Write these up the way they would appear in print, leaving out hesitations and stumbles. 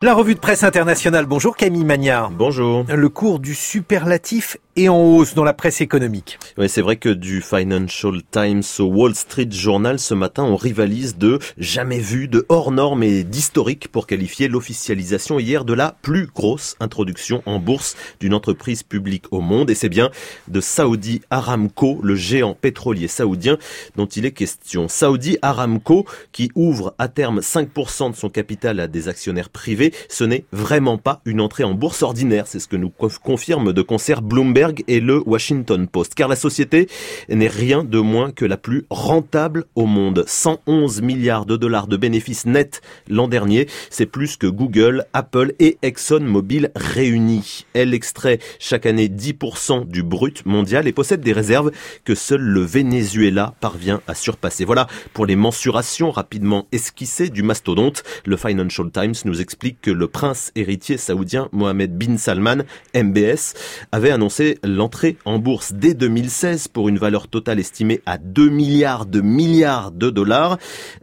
La revue de presse internationale. Bonjour Camille Magnard. Bonjour. Le cours du superlatif est en hausse dans la presse économique. Oui, c'est vrai que du Financial Times au Wall Street Journal ce matin, on rivalise de jamais vu, de hors norme et d'historique pour qualifier l'officialisation hier de la plus grosse introduction en bourse d'une entreprise publique au monde. Et c'est bien de Saudi Aramco, le géant pétrolier saoudien dont il est question. Saudi Aramco qui ouvre à terme 5% de son capital à des actionnaires privés. Ce n'est vraiment pas une entrée en bourse ordinaire, c'est ce que nous confirment de concert Bloomberg et le Washington Post, car la société n'est rien de moins que la plus rentable au monde. 111 milliards de dollars de bénéfices nets l'an dernier, c'est plus que Google, Apple et ExxonMobil réunis. Elle extrait chaque année 10% du brut mondial et possède des réserves que seul le Venezuela parvient à surpasser. Voilà pour les mensurations rapidement esquissées du mastodonte. Le Financial Times nous explique que le prince héritier saoudien Mohammed bin Salman, MBS, avait annoncé l'entrée en bourse dès 2016 pour une valeur totale estimée à 2 milliards de dollars.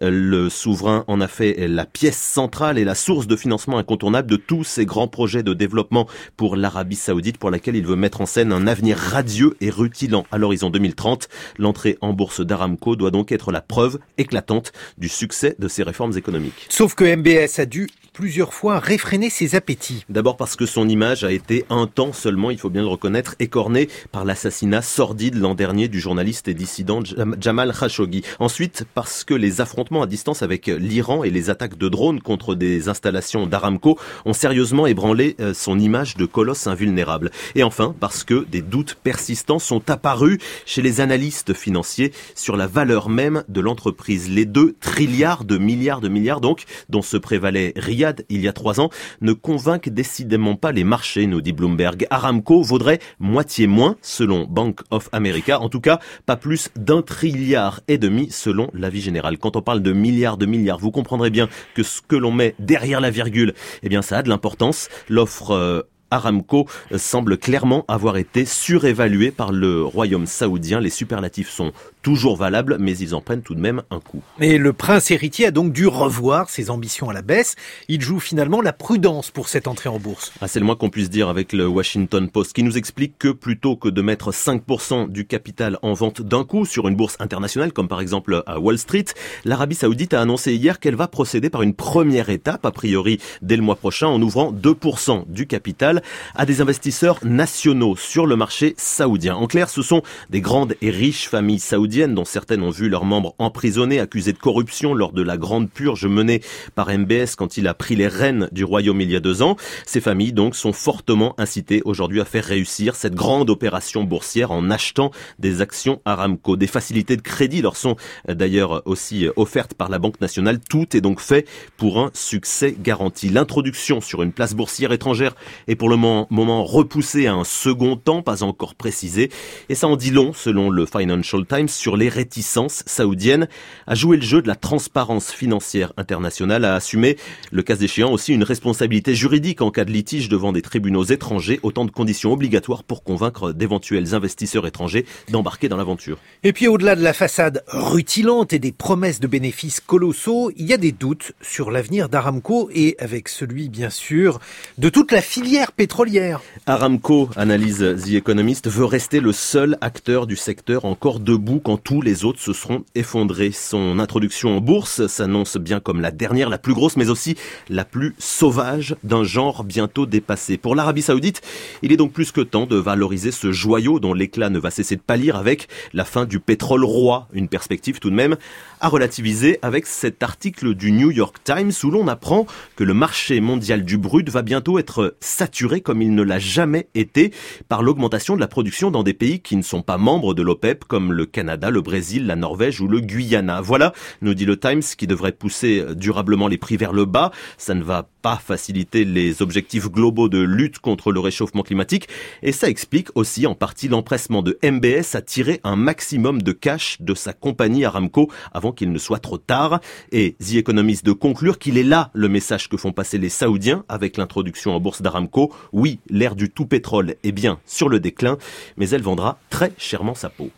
Le souverain en a fait la pièce centrale et la source de financement incontournable de tous ces grands projets de développement pour l'Arabie saoudite, pour laquelle il veut mettre en scène un avenir radieux et rutilant à l'horizon 2030. L'entrée en bourse d'Aramco doit donc être la preuve éclatante du succès de ces réformes économiques. Sauf que MBS a dû plusieurs fois réfréner ses appétits. D'abord parce que son image a été un temps seulement, il faut bien le reconnaître, écornée par l'assassinat sordide l'an dernier du journaliste et dissident Jamal Khashoggi. Ensuite, parce que les affrontements à distance avec l'Iran et les attaques de drones contre des installations d'Aramco ont sérieusement ébranlé son image de colosse invulnérable. Et enfin, parce que des doutes persistants sont apparus chez les analystes financiers sur la valeur même de l'entreprise. Les 2 trilliards de milliards donc, dont se prévalait Riyad il y a 3 ans, ne convainquent décidément pas les marchés, nous dit Bloomberg. Aramco vaudrait moitié moins, selon Bank of America. En tout cas, pas plus d'1,5 trilliard selon l'avis général. Quand on parle de milliards, vous comprendrez bien que ce que l'on met derrière la virgule, eh bien, ça a de l'importance. L'offre Aramco semble clairement avoir été surévaluée par le royaume saoudien. Les superlatifs sont toujours valables, mais ils en prennent tout de même un coup. Et le prince héritier a donc dû revoir ses ambitions à la baisse. Il joue finalement la prudence pour cette entrée en bourse. C'est le moins qu'on puisse dire avec le Washington Post, qui nous explique que plutôt que de mettre 5% du capital en vente d'un coup sur une bourse internationale, comme par exemple à Wall Street, l'Arabie saoudite a annoncé hier qu'elle va procéder par une première étape, a priori dès le mois prochain, en ouvrant 2% du capital à des investisseurs nationaux sur le marché saoudien. En clair, ce sont des grandes et riches familles saoudiennes dont certaines ont vu leurs membres emprisonnés, accusés de corruption lors de la grande purge menée par MBS quand il a pris les rênes du royaume il y a 2 ans. Ces familles donc sont fortement incitées aujourd'hui à faire réussir cette grande opération boursière en achetant des actions Aramco. Des facilités de crédit leur sont d'ailleurs aussi offertes par la Banque nationale. Tout est donc fait pour un succès garanti. L'introduction sur une place boursière étrangère est pour le moment repoussée à un second temps, pas encore précisé. Et ça en dit long, selon le Financial Times, sur les réticences saoudiennes à jouer le jeu de la transparence financière internationale, à assumer, le cas échéant, aussi une responsabilité juridique en cas de litige devant des tribunaux étrangers, autant de conditions obligatoires pour convaincre d'éventuels investisseurs étrangers d'embarquer dans l'aventure. Et puis au-delà de la façade rutilante et des promesses de bénéfices colossaux, il y a des doutes sur l'avenir d'Aramco et avec celui, bien sûr, de toute la filière pétrolière. Aramco, analyse The Economist, veut rester le seul acteur du secteur encore debout quand tous les autres se seront effondrés. Son introduction en bourse s'annonce bien comme la dernière, la plus grosse, mais aussi la plus sauvage d'un genre bientôt dépassé. Pour l'Arabie saoudite, il est donc plus que temps de valoriser ce joyau dont l'éclat ne va cesser de pâlir avec la fin du pétrole roi. Une perspective tout de même à relativiser avec cet article du New York Times où l'on apprend que le marché mondial du brut va bientôt être saturé comme il ne l'a jamais été par l'augmentation de la production dans des pays qui ne sont pas membres de l'OPEP comme le Canada, le Brésil, la Norvège ou le Guyana. Voilà, nous dit le Times, qui devrait pousser durablement les prix vers le bas. Ça ne va pas faciliter les objectifs globaux de lutte contre le réchauffement climatique et ça explique aussi en partie l'empressement de MBS à tirer un maximum de cash de sa compagnie Aramco avant qu'il ne soit trop tard. Et The Economist de conclure qu'il est là le message que font passer les Saoudiens avec l'introduction en bourse d'Aramco. Oui, l'ère du tout pétrole est bien sur le déclin, mais elle vendra très chèrement sa peau.